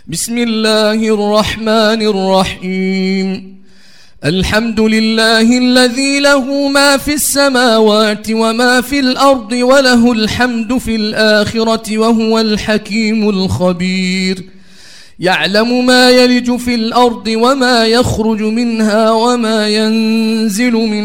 بسم الله الرحمن الرحيم. الحمد لله الذي له ما في السماوات وما في الأرض وله الحمد في الآخرة وهو الحكيم الخبير. يعلم ما يلج في الأرض وما يخرج منها وما ينزل من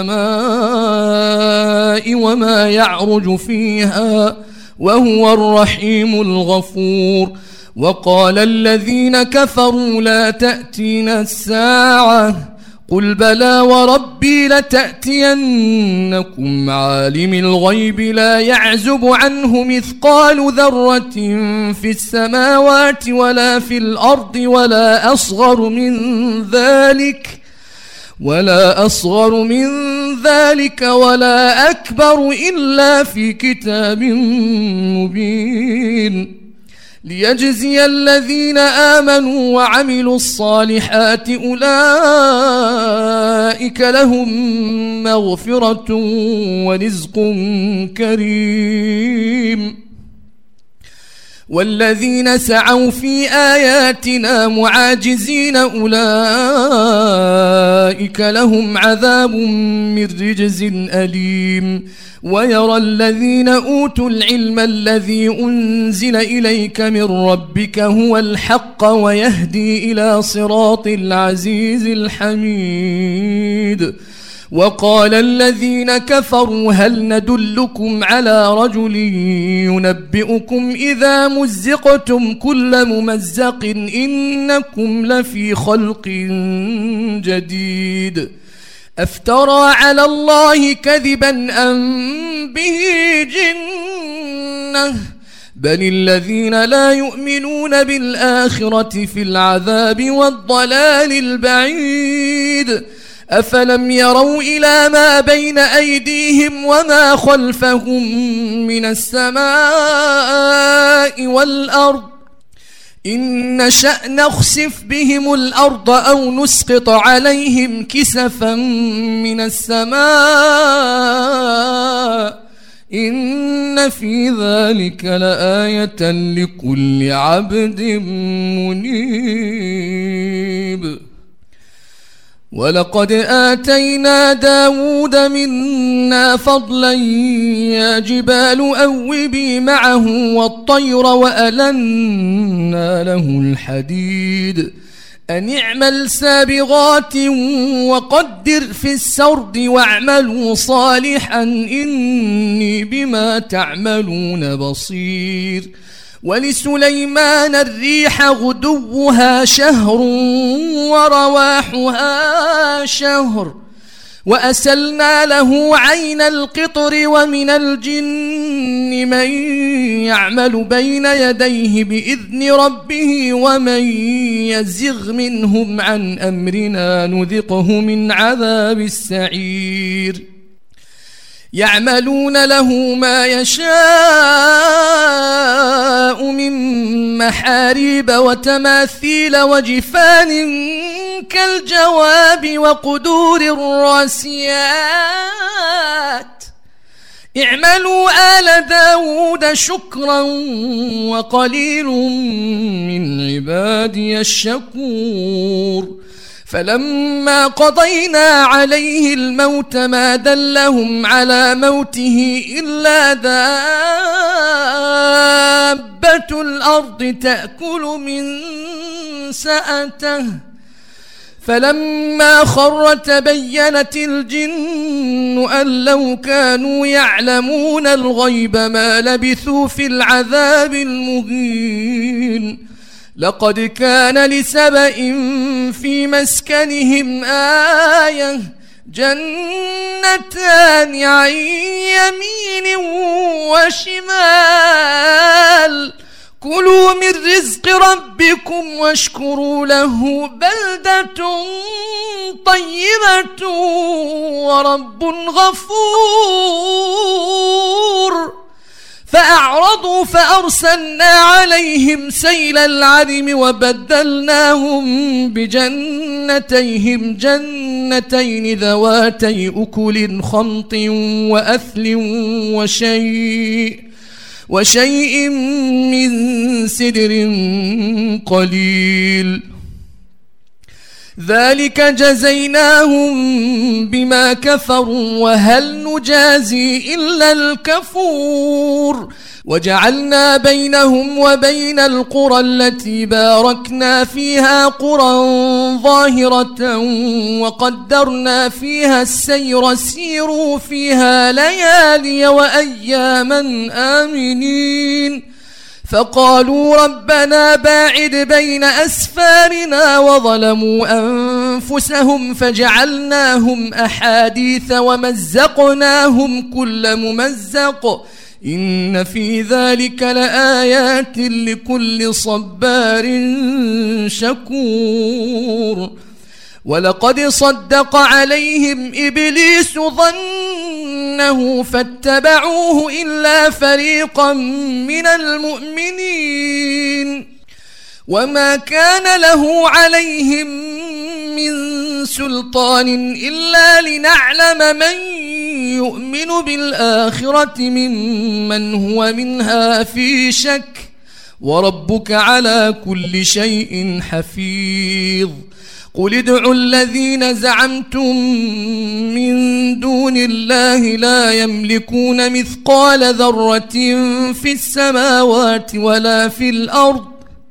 السماء وما يعرج فيها وهو الرحيم الغفور. وقال الذين كفروا لا تأتينا الساعة قل بلى وربي لتأتينكم عالم الغيب لا يعزب عنه مثقال ذرة في السماوات ولا في الأرض ولا أصغر من ذلك ولا أكبر إلا في كتاب مبين. ليجزي الذين آمنوا وعملوا الصالحات أولئك لهم مغفرة ورزق كريم. والذين سعوا في آياتنا معاجزين أولئك لهم عذاب من رجز أليم. ويرى الذين أوتوا العلم الذي أنزل إليك من ربك هو الحق ويهدي إلى صراط العزيز الحميد. وقال الذين كفروا هل ندلكم على رجل ينبئكم إذا مزقتم كل ممزق إنكم لفي خلق جديد. أفترى على الله كذبا أم به جنة بل الذين لا يؤمنون بالآخرة في العذاب والضلال البعيد. أفلم يروا إلى ما بين أيديهم وما خلفهم من السماء والأرض إن نشأ نخسف بهم الأرض أو نسقط عليهم كسفا من السماء إن في ذلك لآية لكل عبد منيب. ولقد آتينا داود منا فضلا يا جبال أوبي معه والطير وألنا له الحديد أن اعمل سابغات وقدر في السرد واعملوا صالحا إني بما تعملون بصير. ولسليمان الريح غدوها شهر ورواحها شهر وأسلنا له عين القطر ومن الجن من يعمل بين يديه بإذن ربه ومن يزغ منهم عن أمرنا نذقه من عذاب السعير. يعملون له ما يشاء من محاريب وتماثيل وجفان كالجواب وقدور الراسيات. اعملوا آل داود شكرا وقليل من عبادي الشكور. فلما قضينا عليه الموت ما دلهم على موته إلا دابة الأرض تأكل من سأته. فلما خر تبينت الجن أن لو كانوا يعلمون الغيب ما لبثوا في العذاب المهين. لقد كان لسبأ في مسكنهم آية جنتان عن يمين وشمال كلوا من رزق ربكم واشكروا له بلدة طيبة ورب غفور. فأعرضوا فأرسلنا عليهم سيل العرم وبدلناهم بجنتيهم جنتين ذواتي أكل خمط وأثل وشيء من سدر قليل. ذلك جزيناهم بما كفروا وهل نجازي إلا الكفور. وجعلنا بينهم وبين القرى التي باركنا فيها قرى ظاهرة وقدرنا فيها السير سيروا فيها ليالي وأياما آمنين. فقالوا ربنا باعد بين أسفارنا وظلموا أنفسهم فجعلناهم أحاديث ومزقناهم كل ممزق إن في ذلك لآيات لكل صبار شكور. ولقد صدق عليهم إبليس ظنه فاتبعوه إلا فريقا من المؤمنين وما كان له عليهم من سلطان إلا لنعلم من يؤمن بالآخرة ممن هو منها في شك وربك على كل شيء حفيظ. قل ادعوا الذين زعمتم من دون الله لا يملكون مثقال ذرة في السماوات ولا في الأرض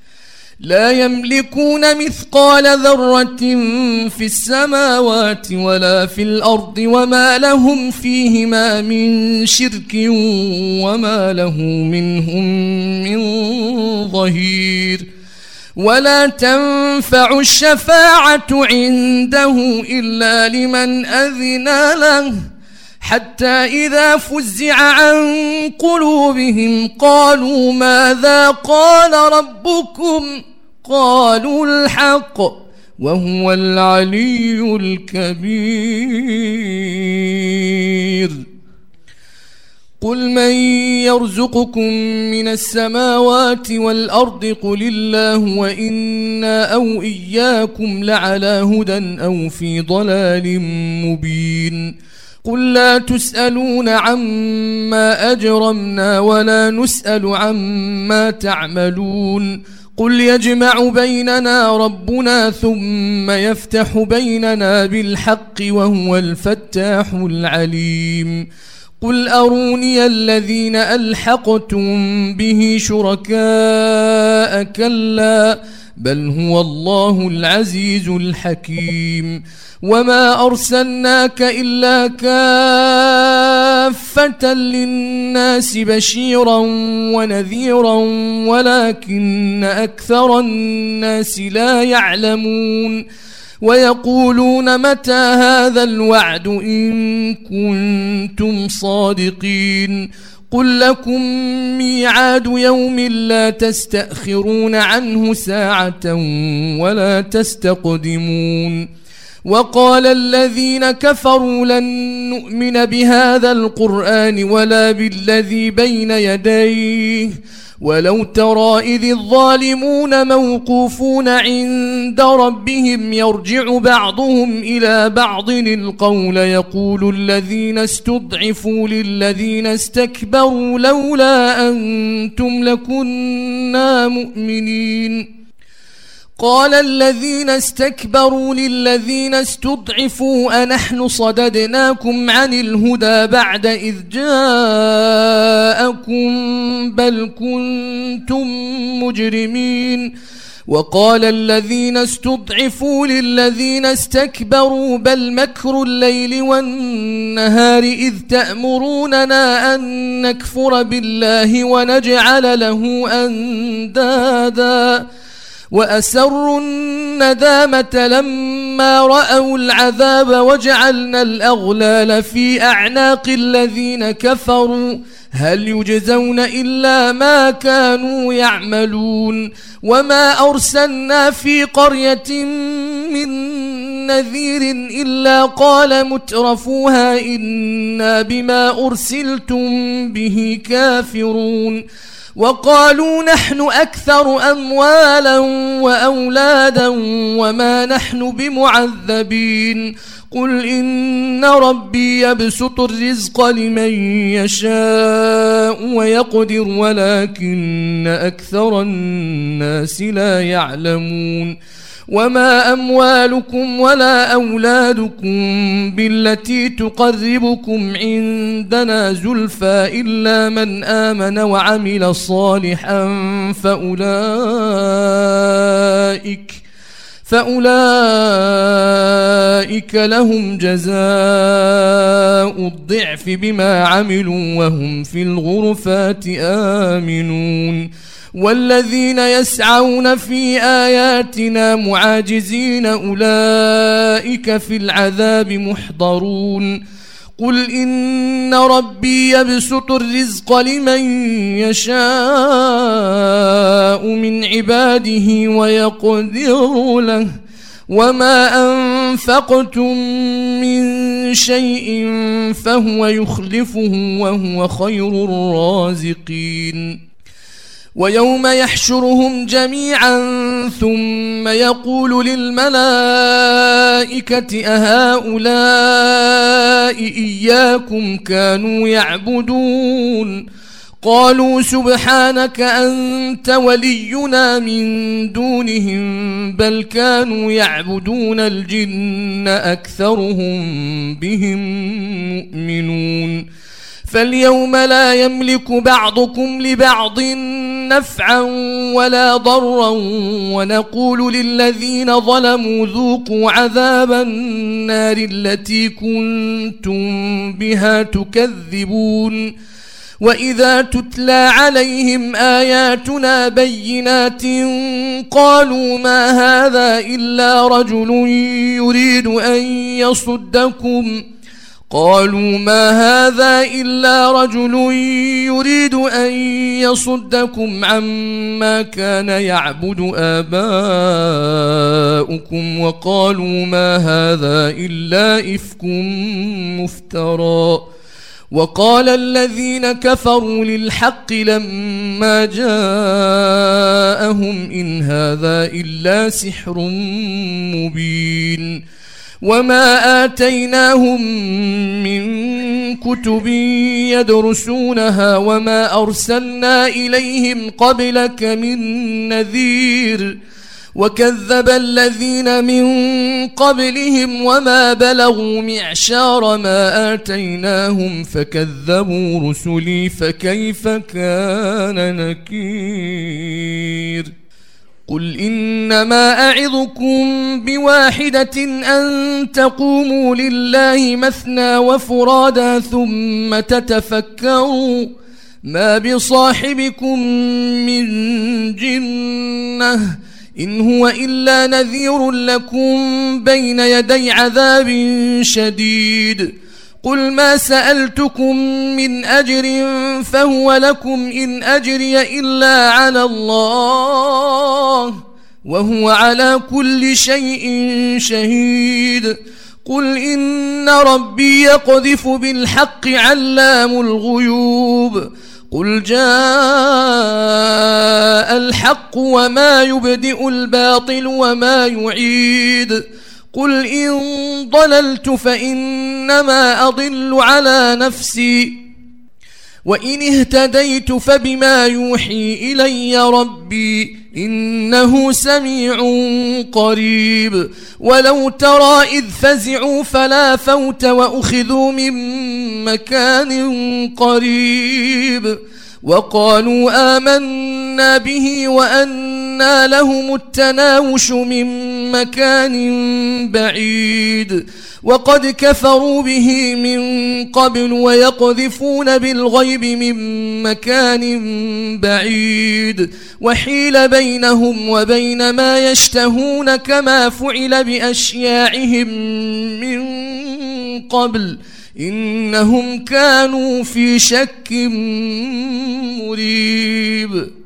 وما لهم فيهما من شرك وما له منهم من ظهير. ولا تنفع الشفاعة عنده إلا لمن أذن له حتى إذا فزع عن قلوبهم قالوا ماذا قال ربكم قالوا الحق وهو العلي الكبير. قل من يرزقكم من السماوات والأرض قل الله وإنا أو إياكم لعلى هدى أو في ضلال مبين. قل لا تسألون عما أجرمنا ولا نسأل عما تعملون. قل يجمع بيننا ربنا ثم يفتح بيننا بالحق وهو الفتاح العليم. قل أروني الذين ألحقتم به شركاء كلا بل هو الله العزيز الحكيم. وما أرسلناك إلا كافة للناس بشيرا ونذيرا ولكن أكثر الناس لا يعلمون. ويقولون متى هذا الوعد إن كنتم صادقين. قل لكم ميعاد يوم لا تستأخرون عنه ساعة ولا تستقدمون. وقال الذين كفروا لن نؤمن بهذا القرآن ولا بالذي بين يديه ولو ترى إذ الظالمون موقوفون عند ربهم يرجع بعضهم إلى بعض القول يقول الذين استضعفوا للذين استكبروا لولا أنتم لكنا مؤمنين. قال الذين استكبروا للذين استضعفوا أنحن صددناكم عن الهدى بعد إذ جاءكم بل كنتم مجرمين. وقال الذين استضعفوا للذين استكبروا بل مكر الليل والنهار إذ تأمروننا أن نكفر بالله ونجعل له أندادا. وأسروا الندامة لما رأوا العذاب وجعلنا الأغلال في أعناق الذين كفروا هل يجزون إلا ما كانوا يعملون. وما أرسلنا في قرية من نذير إلا قال مترفوها إنا بما أرسلتم به كافرون. وقالوا نحن أكثر أموالا وأولادا وما نحن بمعذبين قل إن ربي يبسط الرزق لمن يشاء ويقدر ولكن أكثر الناس لا يعلمون وما أموالكم ولا أولادكم بالتي تقربكم عندنا زلفى إلا من آمن وعمل صالحا فأولئك لهم جزاء الضعف بما عملوا وهم في الغرفات آمنون والذين يسعون في آياتنا معاجزين أولئك في العذاب محضرون قل إن ربي يبسط الرزق لمن يشاء من عباده ويقدر له وما أنفقتم من شيء فهو يخلفه وهو خير الرازقين ويوم يحشرهم جميعا ثم يقول للملائكة أهؤلاء إياكم كانوا يعبدون قالوا سبحانك أنت ولينا من دونهم بل كانوا يعبدون الجن أكثرهم بهم مؤمنون فاليوم لا يملك بعضكم لبعض نفعا ولا ضرا ونقول للذين ظلموا ذوقوا عذاب النار التي كنتم بها تكذبون وإذا تتلى عليهم آياتنا بينات قالوا ما هذا إلا رجل يريد أن يصدكم عما كان يعبد آباؤكم وقالوا ما هذا إلا إفك مفترى وقال الذين كفروا للحق لما جاءهم إن هذا إلا سحر مبين وما آتيناهم من كتب يدرسونها وما أرسلنا إليهم قبلك من نذير وكذب الذين من قبلهم وما بلغوا معشار ما آتيناهم فكذبوا رسلي فكيف كان نكير قل إنما أعظكم بواحدة أن تقوموا لله مثنى وفرادا ثم تتفكروا ما بصاحبكم من جنة إن هو إلا نذير لكم بين يدي عذاب شديد قل ما سألتكم من أجر فهو لكم إن أجري إلا على الله وهو على كل شيء شهيد قل إن ربي يقذف بالحق علام الغيوب قل جاء الحق وما يبدئ الباطل وما يعيد قل إن ضللت فإنما أضل على نفسي وإن اهتديت فبما يوحي إلي ربي إنه سميع قريب ولو ترى إذ فزعوا فلا فوت وأخذوا من مكان قريب وقالوا آمنا به وأنى لهم التناوش من مكان بعيد وقد كفروا به من قبل ويقذفون بالغيب من مكان بعيد وحيل بينهم وبين ما يشتهون كما فعل بأشياعهم من قبل إنهم كانوا في شك مريب